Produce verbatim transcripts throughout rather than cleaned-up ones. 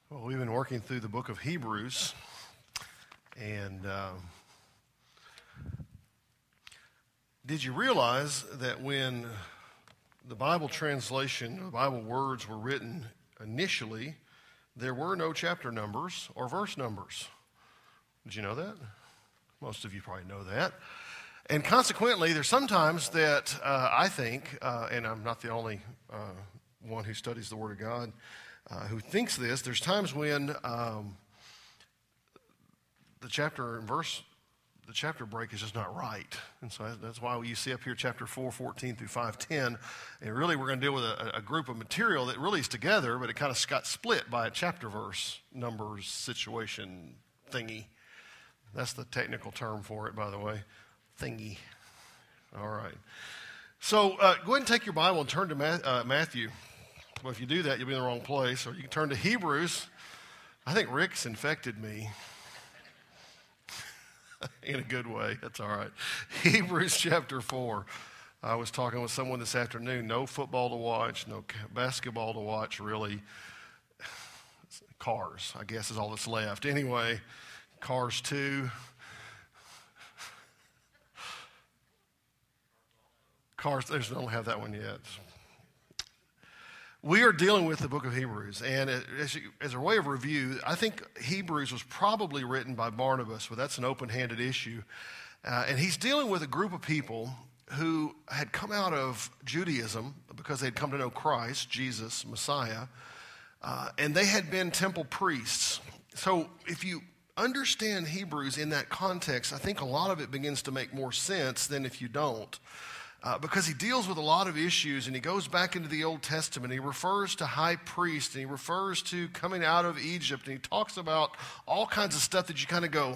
Well, we've been working through the book of Hebrews, and um, did you realize that when the Bible translation, the Bible words were written initially, there were no chapter numbers or verse numbers? Did you know that? Most of you probably know that. And consequently, there's sometimes that uh, I think, uh, and I'm not the only uh, one who studies the Word of God, Uh, who thinks this, there's times when um, the chapter and verse, the chapter break is just not right. And so that's why you see up here chapter four, fourteen through five ten. And really we're going to deal with a, a group of material that really is together, but it kind of got split by a chapter verse numbers situation thingy. That's the technical term for it, by the way. Thingy. All right. So uh, go ahead and take your Bible and turn to Ma- uh, Matthew. Well, if you do that, you'll be in the wrong place. Or you can turn to Hebrews. I think Rick's infected me. In a good way. That's all right. Hebrews chapter four. I was talking with someone this afternoon. No football to watch. No basketball to watch, really. Cars, I guess, is all that's left. Anyway, Cars two. Cars, there's, I don't have that one yet. We are dealing with the book of Hebrews, and as, you, as a way of review, I think Hebrews was probably written by Barnabas, but that's an open-handed issue. Uh, and he's dealing with a group of people who had come out of Judaism because they'd come to know Christ, Jesus, Messiah, uh, and they had been temple priests. So if you understand Hebrews in that context, I think a lot of it begins to make more sense than if you don't. Uh, because he deals with a lot of issues, and he goes back into the Old Testament. He refers to high priest, and he refers to coming out of Egypt, and he talks about all kinds of stuff that you kind of go,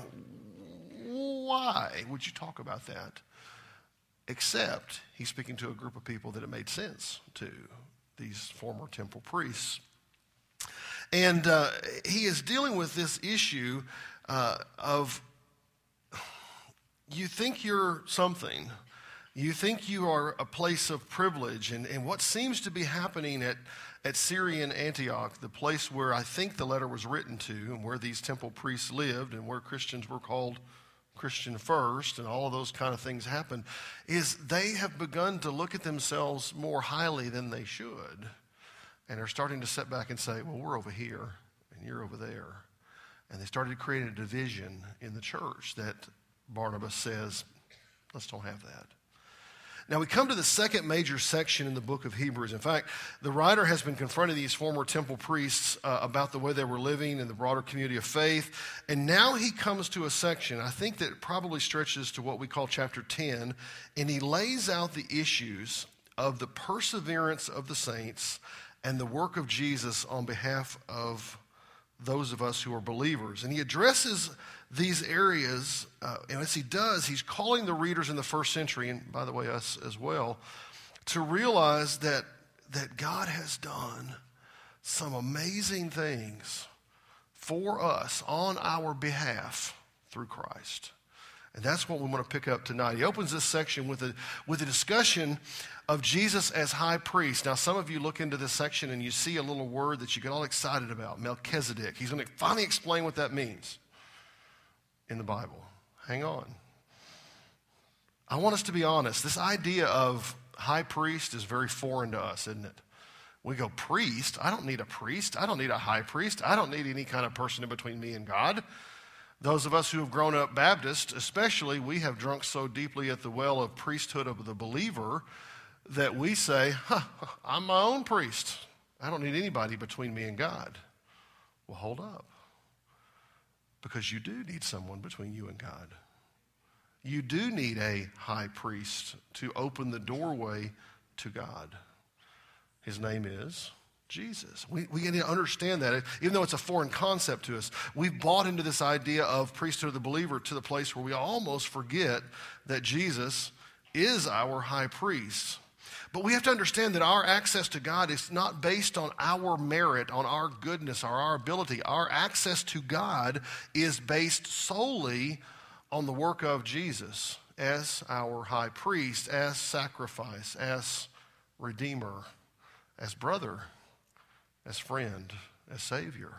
why would you talk about that? Except he's speaking to a group of people that it made sense to, these former temple priests. And uh, he is dealing with this issue uh, of you think you're something. You think you are a place of privilege, and, and what seems to be happening at, at Syrian Antioch, the place where I think the letter was written to, and where these temple priests lived, and where Christians were called Christian first, and all of those kind of things happened, is they have begun to look at themselves more highly than they should, and are starting to sit back and say, well, we're over here, and you're over there. And they started to create a division in the church that Barnabas says, let's don't have that. Now, we come to the second major section in the book of Hebrews. In fact, the writer has been confronting these former temple priests uh, about the way they were living in the broader community of faith. And now he comes to a section, I think that probably stretches to what we call chapter ten, and he lays out the issues of the perseverance of the saints and the work of Jesus on behalf of those of us who are believers. And he addresses these areas, uh, and as he does, he's calling the readers in the first century, and by the way, us as well, to realize that, that God has done some amazing things for us on our behalf through Christ. And that's what we want to pick up tonight. He opens this section with a, with a discussion of Jesus as high priest. Now, some of you look into this section and you see a little word that you get all excited about, Melchizedek. He's going to finally explain what that means in the Bible. Hang on. I want us to be honest. This idea of high priest is very foreign to us, isn't it? We go, priest? I don't need a priest. I don't need a high priest. I don't need any kind of person in between me and God. Those of us who have grown up Baptist, especially, we have drunk so deeply at the well of priesthood of the believer that we say, huh, I'm my own priest. I don't need anybody between me and God. Well, hold up. Because you do need someone between you and God. You do need a high priest to open the doorway to God. His name is Jesus. We, we need to understand that. Even though it's a foreign concept to us, we've bought into this idea of priesthood of the believer to the place where we almost forget that Jesus is our high priest. But we have to understand that our access to God is not based on our merit, on our goodness, or our ability. Our access to God is based solely on the work of Jesus as our high priest, as sacrifice, as redeemer, as brother, as friend, as Savior.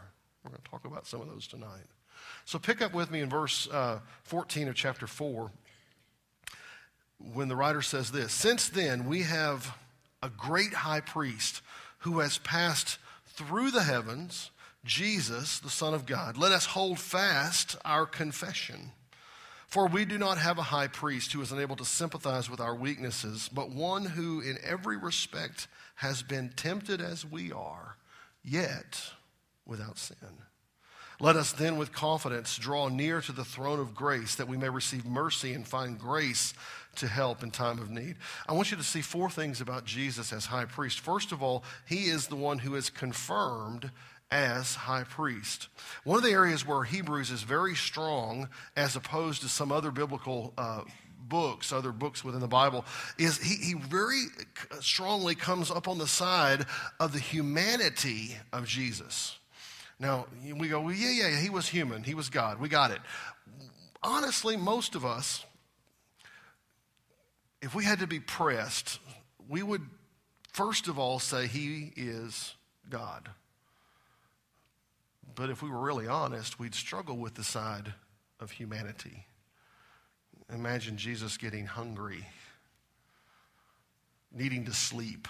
We're going to talk about some of those tonight. So pick up with me in verse uh, fourteen of chapter four, when the writer says this: "Since then we have a great high priest who has passed through the heavens, Jesus, the Son of God. Let us hold fast our confession. For we do not have a high priest who is unable to sympathize with our weaknesses, but one who in every respect has been tempted as we are, yet without sin. Let us then with confidence draw near to the throne of grace, that we may receive mercy and find grace to help in time of need." I want you to see four things about Jesus as high priest. First of all, he is the one who is confirmed as high priest. One of the areas where Hebrews is very strong, as opposed to some other biblical uh, books, other books within the Bible, is he, he very strongly comes up on the side of the humanity of Jesus. Now, we go, well, yeah, yeah, he was human. He was God. We got it. Honestly, most of us, if we had to be pressed, we would first of all say he is God. But if we were really honest, we'd struggle with the side of humanity. Imagine Jesus getting hungry, needing to sleep,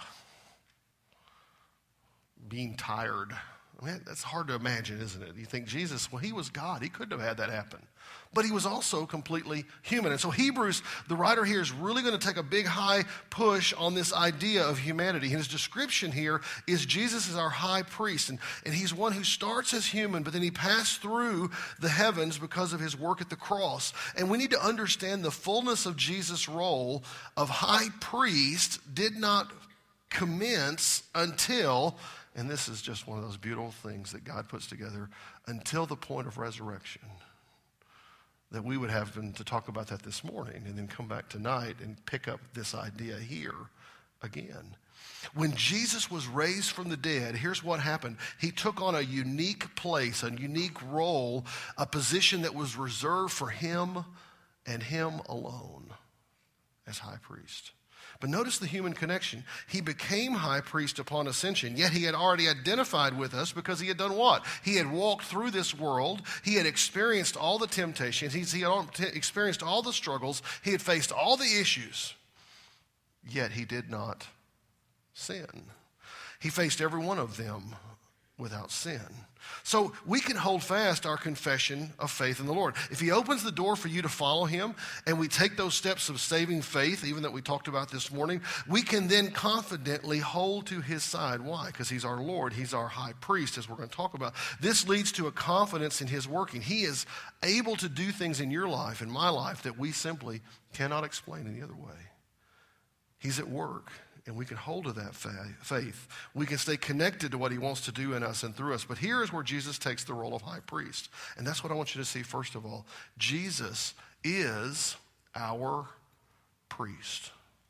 being tired. I mean, that's hard to imagine, isn't it? You think Jesus, well, he was God. He couldn't have had that happen. But he was also completely human. And so Hebrews, the writer here is really going to take a big high push on this idea of humanity. And his description here is Jesus is our high priest. And, and he's one who starts as human, but then he passed through the heavens because of his work at the cross. And we need to understand the fullness of Jesus' role of high priest did not commence until, and this is just one of those beautiful things that God puts together, until the point of resurrection. That we would have been to talk about that this morning and then come back tonight and pick up this idea here again. When Jesus was raised from the dead, here's what happened. He took on a unique place, a unique role, a position that was reserved for him and him alone as high priest. But notice the human connection. He became high priest upon ascension, yet he had already identified with us because he had done what? He had walked through this world. He had experienced all the temptations. He had experienced all the struggles. He had faced all the issues, yet he did not sin. He faced every one of them without sin. So we can hold fast our confession of faith in the Lord. If he opens the door for you to follow him, and we take those steps of saving faith, even that we talked about this morning, we can then confidently hold to his side. Why? Because he's our Lord. He's our high priest, as we're going to talk about. This leads to a confidence in his working. He is able to do things in your life, in my life, that we simply cannot explain any other way. He's at work. And we can hold to that faith. We can stay connected to what he wants to do in us and through us. But here is where Jesus takes the role of high priest. And that's what I want you to see first of all. Jesus is our priest.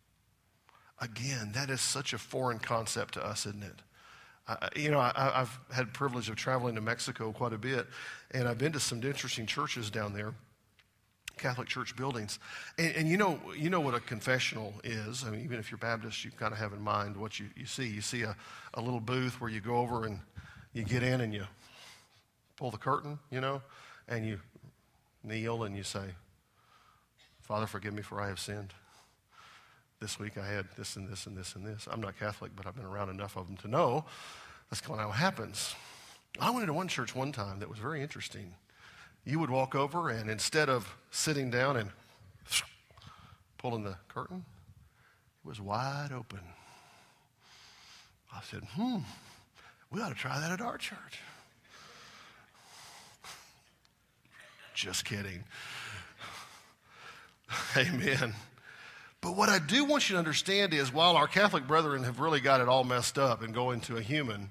Again, that is such a foreign concept to us, isn't it? I, you know, I, I've had the privilege of traveling to Mexico quite a bit. And I've been to some interesting churches down there. Catholic church buildings. And, and you know you know what a confessional is. I mean, even if you're Baptist, you kind of have in mind what you, you see. You see a, a little booth where you go over and you get in and you pull the curtain, you know, and you kneel and you say, "Father, forgive me for I have sinned. This week I had this and this and this and this." I'm not Catholic, but I've been around enough of them to know that's kind of what happens. I went into one church one time that was very interesting. You would walk over, and instead of sitting down and pulling the curtain, it was wide open. I said, hmm, we ought to try that at our church. Just kidding. Amen. But what I do want you to understand is, while our Catholic brethren have really got it all messed up and go into a human,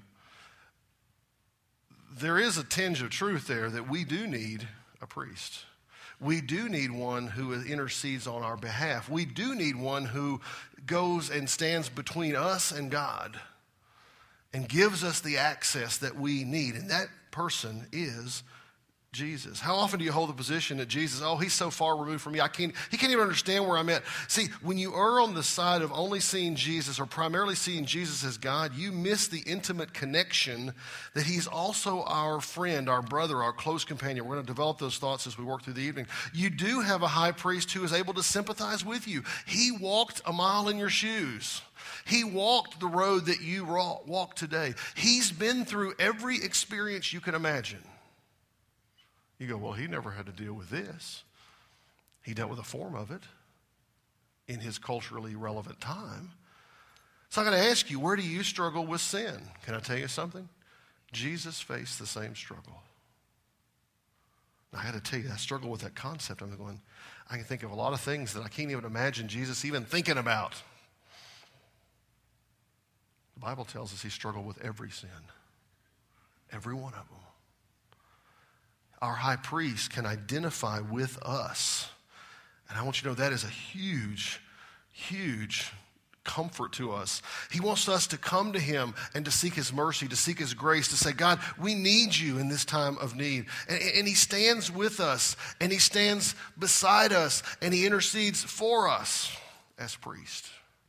there is a tinge of truth there that we do need a priest. We do need one who intercedes on our behalf. We do need one who goes and stands between us and God and gives us the access that we need. And that person is Jesus? How often do you hold the position that Jesus, oh, he's so far removed from me, I can't, he can't even understand where I'm at. See, when you err on the side of only seeing Jesus or primarily seeing Jesus as God, you miss the intimate connection that he's also our friend, our brother, our close companion. We're going to develop those thoughts as we work through the evening. You do have a high priest who is able to sympathize with you. He walked a mile in your shoes. He walked the road that you walk today. He's been through every experience you can imagine. You go, well, he never had to deal with this. He dealt with a form of it in his culturally relevant time. So I'm going to ask you, where do you struggle with sin? Can I tell you something? Jesus faced the same struggle. I got to tell you, I struggle with that concept. I'm going, I can think of a lot of things that I can't even imagine Jesus even thinking about. The Bible tells us he struggled with every sin, every one of them. Our high priest can identify with us. And I want you to know that is a huge, huge comfort to us. He wants us to come to him and to seek his mercy, to seek his grace, to say, God, we need you in this time of need. And, and he stands with us, and he stands beside us, and he intercedes for us as priest.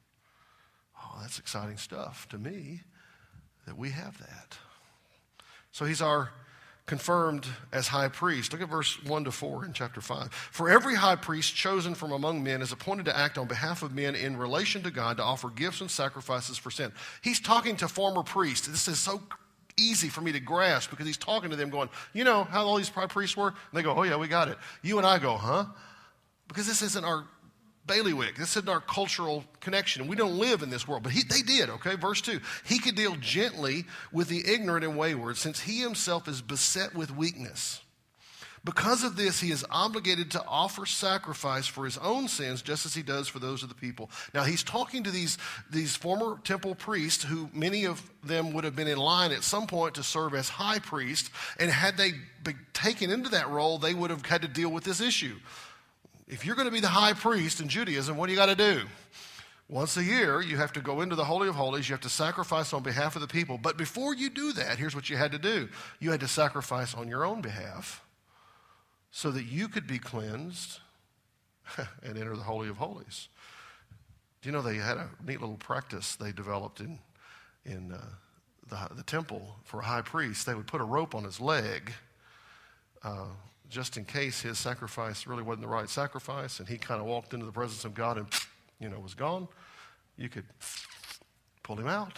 Oh, that's exciting stuff to me that we have that. So he's our confirmed as high priest. Look at verse one to four in chapter five. For every high priest chosen from among men is appointed to act on behalf of men in relation to God, to offer gifts and sacrifices for sin. He's talking to former priests. This is so easy for me to grasp because he's talking to them going, you know how all these high priests were? And they go, oh yeah, we got it. You and I go, huh? Because this isn't our bailiwick. This isn't our cultural connection. We don't live in this world, but he, they did, okay? Verse two, he could deal gently with the ignorant and wayward, since he himself is beset with weakness. Because of this, he is obligated to offer sacrifice for his own sins, just as he does for those of the people. Now, he's talking to these, these former temple priests, who many of them would have been in line at some point to serve as high priest, and had they been taken into that role, they would have had to deal with this issue. If you're going to be the high priest in Judaism, what do you got to do? Once a year, you have to go into the Holy of Holies. You have to sacrifice on behalf of the people. But before you do that, here's what you had to do. You had to sacrifice on your own behalf so that you could be cleansed and enter the Holy of Holies. Do you know they had a neat little practice they developed in, in uh, the, the temple for a high priest? They would put a rope on his leg uh, just in case his sacrifice really wasn't the right sacrifice, and he kind of walked into the presence of God and, you know, was gone. You could pull him out.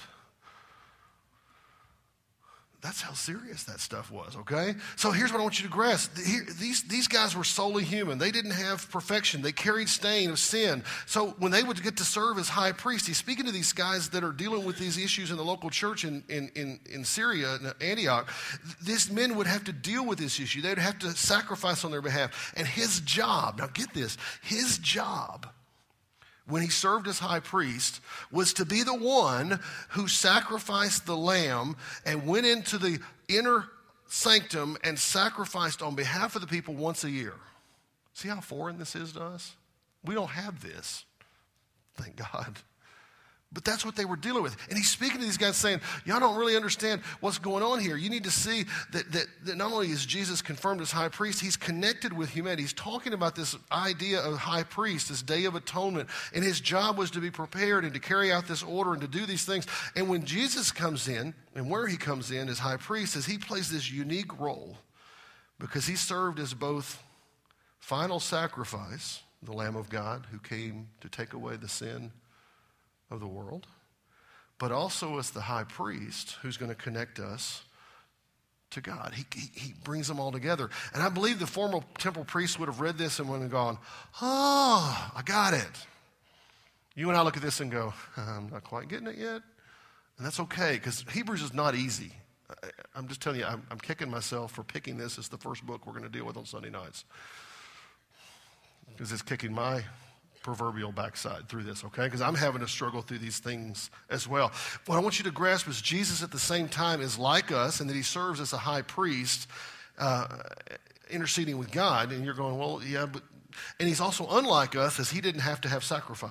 That's how serious that stuff was, okay? So here's what I want you to grasp. Here, these, these guys were solely human. They didn't have perfection. They carried stain of sin. So when they would get to serve as high priest, he's speaking to these guys that are dealing with these issues in the local church in, in, in, in Syria, in Antioch. These men would have to deal with this issue. They would have to sacrifice on their behalf. And his job, now get this, his job when he served as high priest, was to be the one who sacrificed the lamb and went into the inner sanctum and sacrificed on behalf of the people once a year. See how foreign this is to us? We don't have this, thank God. But that's what they were dealing with. And he's speaking to these guys saying, y'all don't really understand what's going on here. You need to see that, that, that not only is Jesus confirmed as high priest, he's connected with humanity. He's talking about this idea of high priest, this day of atonement. And his job was to be prepared and to carry out this order and to do these things. And when Jesus comes in, and where he comes in as high priest, is he plays this unique role because he served as both final sacrifice, the Lamb of God who came to take away the sin of the world, but also as the high priest who's going to connect us to God. He, he, he brings them all together. And I believe the former temple priests would have read this and would have gone, oh, I got it. You and I look at this and go, I'm not quite getting it yet. And that's okay, because Hebrews is not easy. I, I'm just telling you, I'm, I'm kicking myself for picking this as the first book we're going to deal with on Sunday nights, because it's kicking my proverbial backside through this, okay? Because I'm having to struggle through these things as well. What I want you to grasp is Jesus at the same time is like us, and that he serves as a high priest uh, interceding with God. And you're going, well, yeah, but... And he's also unlike us, as he didn't have to have sacrifice.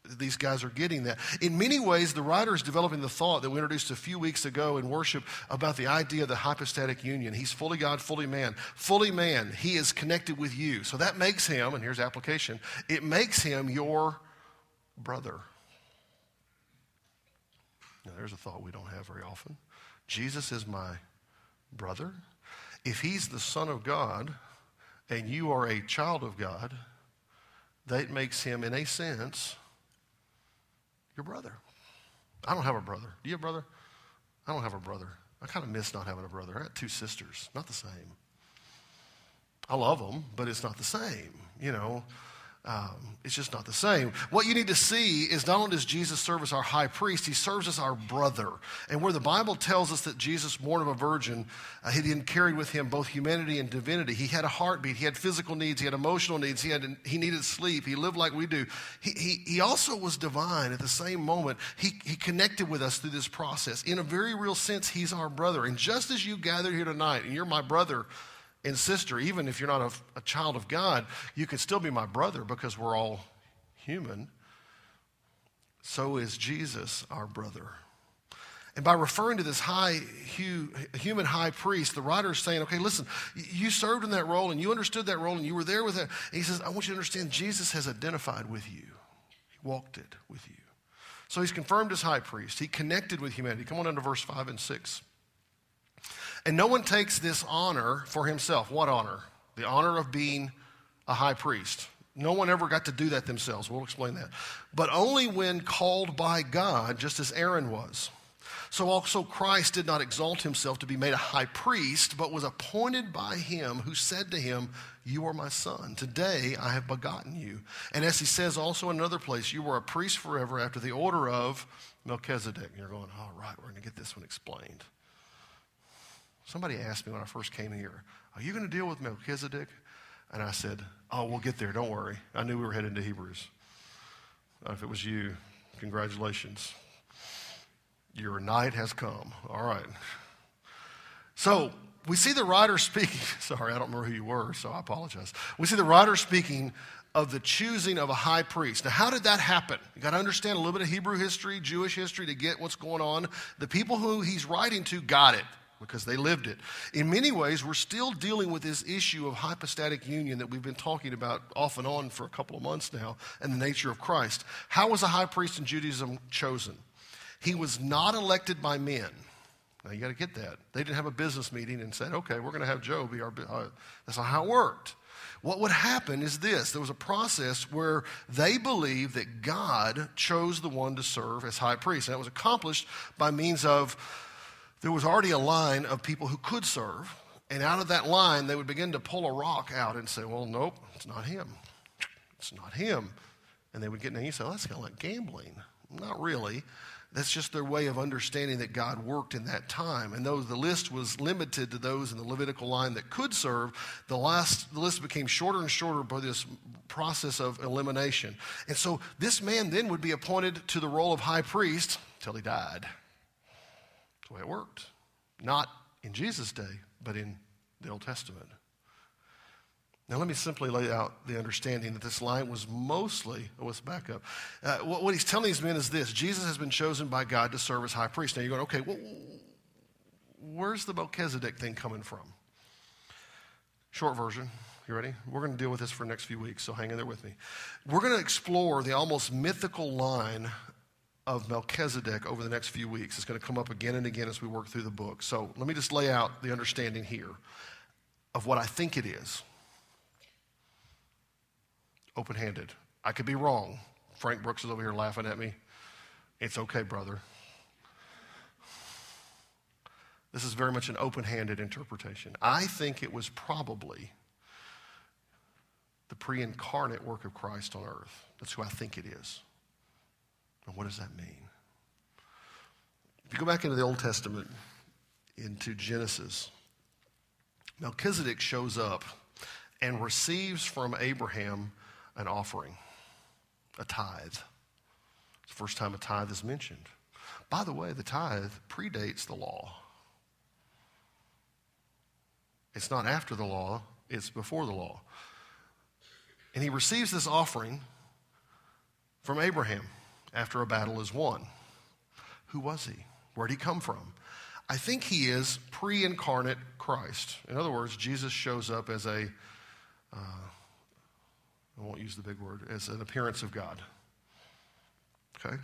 these guys are getting that. In many ways, the writer is developing the thought that we introduced a few weeks ago in worship about the idea of the hypostatic union. He's fully God, fully man. Fully man, he is connected with you. So that makes him, and here's application, it makes him your brother. Now, there's a thought we don't have very often. Jesus is my brother. If he's the Son of God and you are a child of God, that makes him, in a sense, your brother. I don't have a brother. Do you have a brother? I don't have a brother. I kind of miss not having a brother. I got two sisters. Not the same. I love them, but it's not the same, you know. Um, it's just not the same. What you need to see is not only does Jesus serve as our high priest, he serves as our brother. And where the Bible tells us that Jesus, born of a virgin, uh, he didn't carry with him both humanity and divinity. He had a heartbeat. He had physical needs. He had emotional needs. He, had, he needed sleep. He lived like we do. He, he, he also was divine at the same moment. He, he connected with us through this process. In a very real sense, he's our brother. And just as you gathered here tonight, and you're my brother and sister, even if you're not a, a child of God, you can still be my brother because we're all human. So is Jesus our brother. And by referring to this high hu, human high priest, the writer is saying, okay, listen, you served in that role and you understood that role and you were there with that. And he says, I want you to understand Jesus has identified with you. He walked it with you. So he's confirmed as high priest. He connected with humanity. Come on down to verse five and six. And no one takes this honor for himself. What honor? The honor of being a high priest. No one ever got to do that themselves. We'll explain that. But only when called by God, just as Aaron was. So also Christ did not exalt himself to be made a high priest, but was appointed by him who said to him, you are my son. Today I have begotten you. And as he says also in another place, you were a priest forever after the order of Melchizedek. And you're going, all right, we're going to get this one explained. Somebody asked me when I first came here, are you going to deal with Melchizedek? And I said, oh, we'll get there. Don't worry. I knew we were heading to Hebrews. Uh, if it was you, congratulations. Your night has come. All right. So we see the writer speaking. Sorry, I don't remember who you were, so I apologize. We see the writer speaking of the choosing of a high priest. Now, how did that happen? You got to understand a little bit of Hebrew history, Jewish history to get what's going on. The people who he's writing to got it, because they lived it. In many ways, we're still dealing with this issue of hypostatic union that we've been talking about off and on for a couple of months now, and the nature of Christ. How was a high priest in Judaism chosen? He was not elected by men. Now, you got to get that. They didn't have a business meeting and said, okay, we're going to have Joe be our... Uh, that's not how it worked. What would happen is this. There was a process where they believed that God chose the one to serve as high priest. And that was accomplished by means of... There was already a line of people who could serve, and out of that line, they would begin to pull a rock out and say, well, nope, it's not him. It's not him. And they would get, and you say, well, that's kind of like gambling. Not really. That's just their way of understanding that God worked in that time. And though the list was limited to those in the Levitical line that could serve, the, last, the list became shorter and shorter by this process of elimination. And so this man then would be appointed to the role of high priest until he died. That's the way it worked. Not in Jesus' day, but in the Old Testament. Now, let me simply lay out the understanding that this line was mostly, oh, let's back up. Uh, what, what he's telling these men is this. Jesus has been chosen by God to serve as high priest. Now, you're going, okay, well, where's the Melchizedek thing coming from? Short version. You ready? We're going to deal with this for the next few weeks, so hang in there with me. We're going to explore the almost mythical line of Melchizedek over the next few weeks. It's going to come up again and again as we work through the book. So let me just lay out the understanding here of what I think it is. Open-handed. I could be wrong. Frank Brooks is over here laughing at me. It's okay, brother. This is very much an open-handed interpretation. I think it was probably the pre-incarnate work of Christ on earth. That's who I think it is. And what does that mean? If you go back into the Old Testament, into Genesis, Melchizedek shows up and receives from Abraham an offering, a tithe. It's the first time a tithe is mentioned. By the way, the tithe predates the law. It's not after the law, it's before the law. And he receives this offering from Abraham after a battle is won. Who was he? Where did he come from? I think he is pre-incarnate Christ. In other words, Jesus shows up as a, uh, I won't use the big word, as an appearance of God. Okay?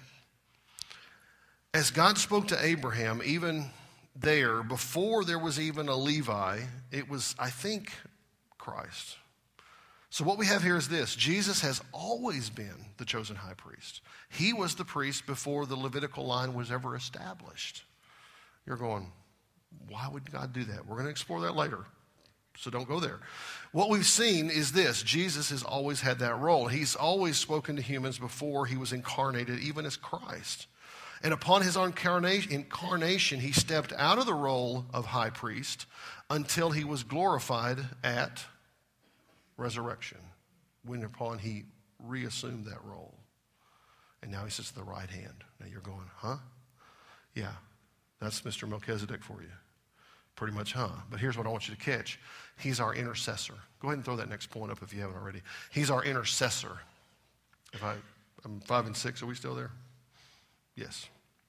As God spoke to Abraham, even there, before there was even a Levi, it was, I think, Christ. So what we have here is this. Jesus has always been the chosen high priest. He was the priest before the Levitical line was ever established. You're going, why would God do that? We're going to explore that later, so don't go there. What we've seen is this. Jesus has always had that role. He's always spoken to humans before he was incarnated, even as Christ. And upon his incarnation, he stepped out of the role of high priest until he was glorified at resurrection, when upon he reassumed that role. And now he sits at the right hand. Now you're going, huh? Yeah, that's Mister Melchizedek for you. Pretty much, huh? But here's what I want you to catch. He's our intercessor. Go ahead and throw that next point up if you haven't already. He's our intercessor. If I, I'm five and six, are we still there? Yes.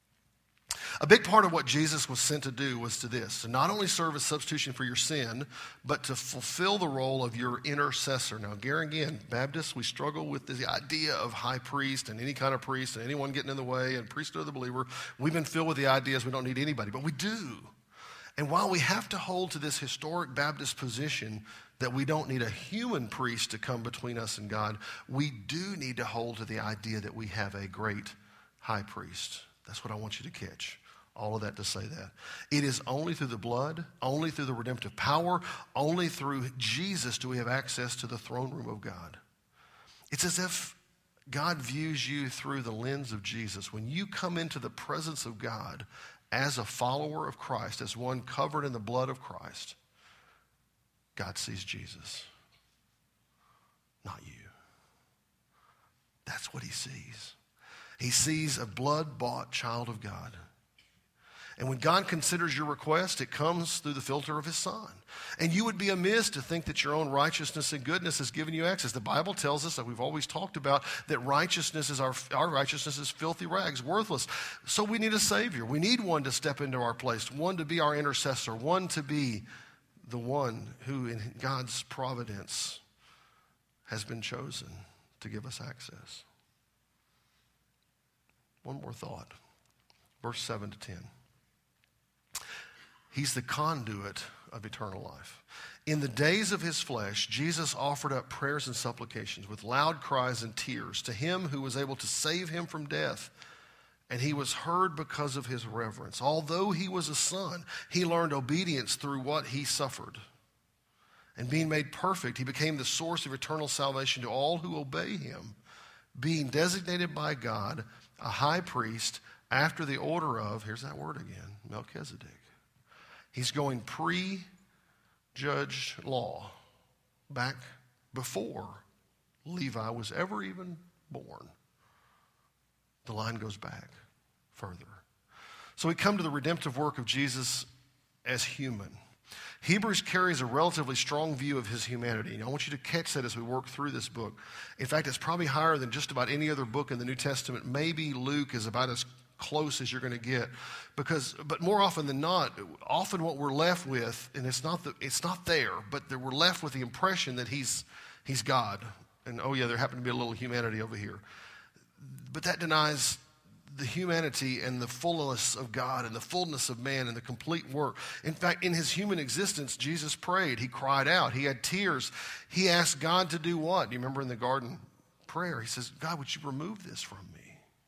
A big part of what Jesus was sent to do was to this, to not only serve as substitution for your sin, but to fulfill the role of your intercessor. Now, again, Baptists, we struggle with the idea of high priest and any kind of priest and anyone getting in the way and priesthood of the believer. We've been filled with the ideas we don't need anybody, but we do. And while we have to hold to this historic Baptist position that we don't need a human priest to come between us and God, we do need to hold to the idea that we have a great high priest. That's what I want you to catch. All of that to say that. It is only through the blood, only through the redemptive power, only through Jesus do we have access to the throne room of God. It's as if God views you through the lens of Jesus. When you come into the presence of God as a follower of Christ, as one covered in the blood of Christ, God sees Jesus, not you. That's what he sees. He sees a blood-bought child of God. And when God considers your request, it comes through the filter of his Son. And you would be amiss to think that your own righteousness and goodness has given you access. The Bible tells us, that we've always talked about, that righteousness is our, our righteousness is filthy rags, worthless. So we need a Savior. We need one to step into our place, one to be our intercessor, one to be the one who in God's providence has been chosen to give us access. One more thought. Verse seven to ten. He's the conduit of eternal life. In the days of his flesh, Jesus offered up prayers and supplications with loud cries and tears to him who was able to save him from death. And he was heard because of his reverence. Although he was a son, he learned obedience through what he suffered. And being made perfect, he became the source of eternal salvation to all who obey him, being designated by God a high priest after the order of, here's that word again, Melchizedek. He's going pre-judged law, back before Levi was ever even born. The line goes back further. So we come to the redemptive work of Jesus as human. Hebrews carries a relatively strong view of his humanity. And I want you to catch that as we work through this book. In fact, it's probably higher than just about any other book in the New Testament. Maybe Luke is about as close as you're going to get, because but more often than not, often what we're left with, and it's not the, it's not there, but that we're left with the impression that he's he's God, and oh yeah, there happened to be a little humanity over here, but that denies the humanity and the fullness of God and the fullness of man and the complete work. In fact, in his human existence, Jesus prayed. He cried out. He had tears. He asked God to do what? Do you remember in the garden prayer? He says, God, would you remove this from me?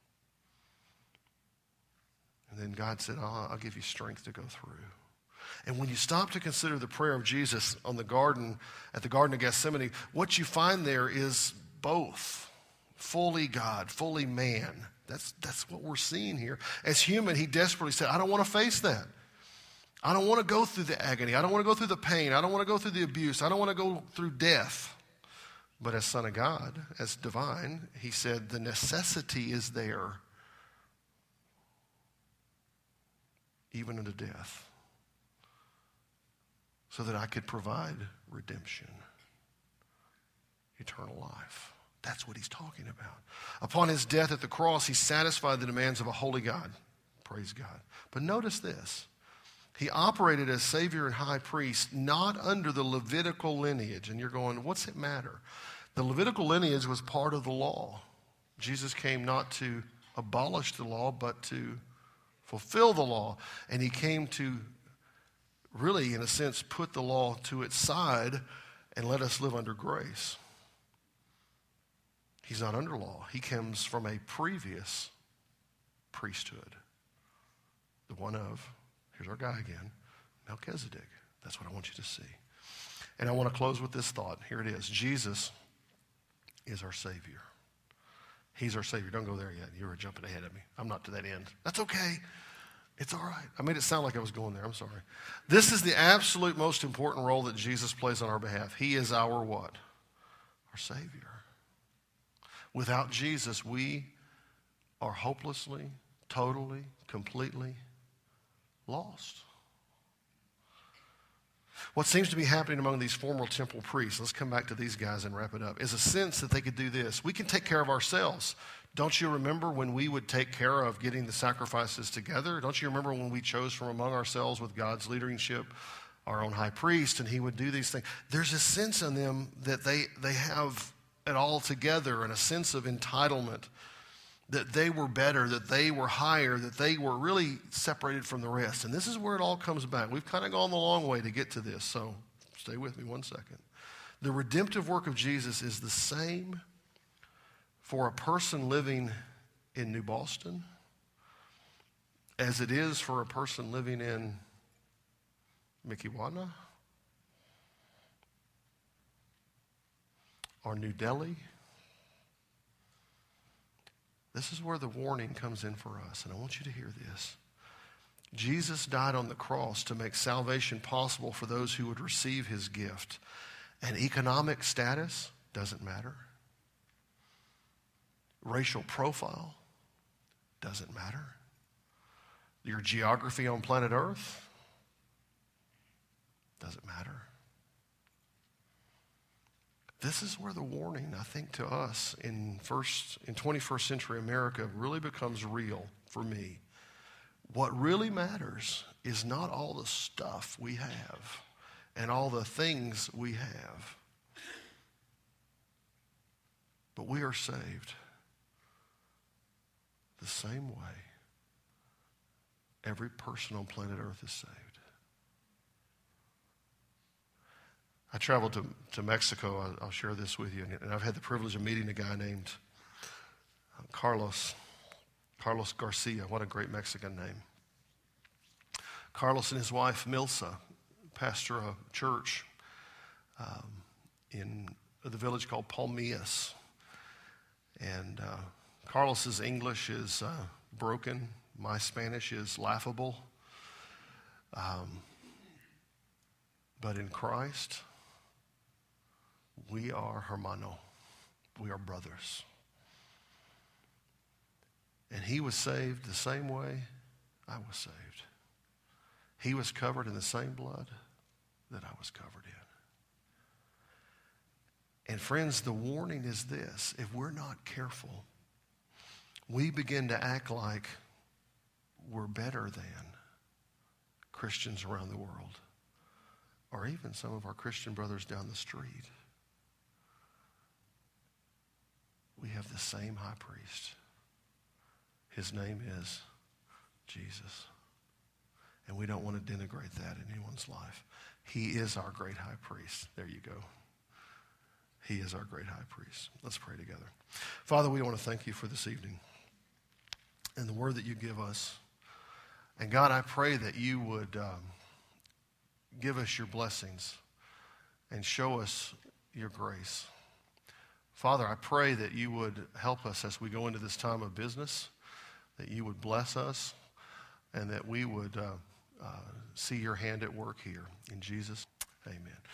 And then God said, oh, I'll give you strength to go through. And when you stop to consider the prayer of Jesus on the garden, at the Garden of Gethsemane, what you find there is both fully God, fully man. That's, that's what we're seeing here. As human, he desperately said, I don't want to face that. I don't want to go through the agony. I don't want to go through the pain. I don't want to go through the abuse. I don't want to go through death. But as Son of God, as divine, he said, the necessity is there, even unto death, so that I could provide redemption, eternal life, That's what he's talking about. Upon his death at the cross, he satisfied the demands of a holy God. Praise God. But notice this. He operated as Savior and High Priest, not under the Levitical lineage. And you're going, what's it matter? The Levitical lineage was part of the law. Jesus came not to abolish the law, but to fulfill the law. And he came to really, in a sense, put the law to its side and let us live under grace. He's not under law. He comes from a previous priesthood. The one of, here's our guy again, Melchizedek. That's what I want you to see. And I want to close with this thought. Here it is. Jesus is our Savior. He's our Savior. Don't go there yet. You were jumping ahead of me. I'm not to that end. That's okay. It's all right. I made it sound like I was going there. I'm sorry. This is the absolute most important role that Jesus plays on our behalf. He is our what? Our Savior. Without Jesus, we are hopelessly, totally, completely lost. What seems to be happening among these former temple priests, let's come back to these guys and wrap it up, is a sense that they could do this. We can take care of ourselves. Don't you remember when we would take care of getting the sacrifices together? Don't you remember when we chose from among ourselves with God's leadership our own high priest, and he would do these things? There's a sense in them that they, they have it all together, and a sense of entitlement, that they were better, that they were higher, that they were really separated from the rest. And this is where it all comes back. We've kind of gone the long way to get to this, so stay with me one second. The redemptive work of Jesus is the same for a person living in New Boston as it is for a person living in Mikiwana or New Delhi. This is where the warning comes in for us, and I want you to hear this. Jesus died on the cross to make salvation possible for those who would receive his gift. And economic status doesn't matter. Racial profile doesn't matter. Your geography on planet Earth doesn't matter. This is where the warning, I think, to us in first in twenty-first century America really becomes real for me. What really matters is not all the stuff we have and all the things we have, but we are saved the same way every person on planet Earth is saved. I traveled to, to Mexico. I'll, I'll share this with you. And I've had the privilege of meeting a guy named Carlos, Carlos Garcia. What a great Mexican name. Carlos and his wife, Milsa, pastor a church um, in the village called Palmillas. And uh, Carlos's English is uh, broken. My Spanish is laughable. Um, but in Christ, we are hermano. We are brothers. And he was saved the same way I was saved. He was covered in the same blood that I was covered in. And friends, the warning is this. If we're not careful, we begin to act like we're better than Christians around the world, or even some of our Christian brothers down the street. We have the same high priest. His name is Jesus. And we don't want to denigrate that in anyone's life. He is our great high priest. There you go. He is our great high priest. Let's pray together. Father, we want to thank you for this evening and the word that you give us. And God, I pray that you would um, give us your blessings and show us your grace. Father, I pray that you would help us as we go into this time of business, that you would bless us, and that we would uh, uh, see your hand at work here. In Jesus, amen.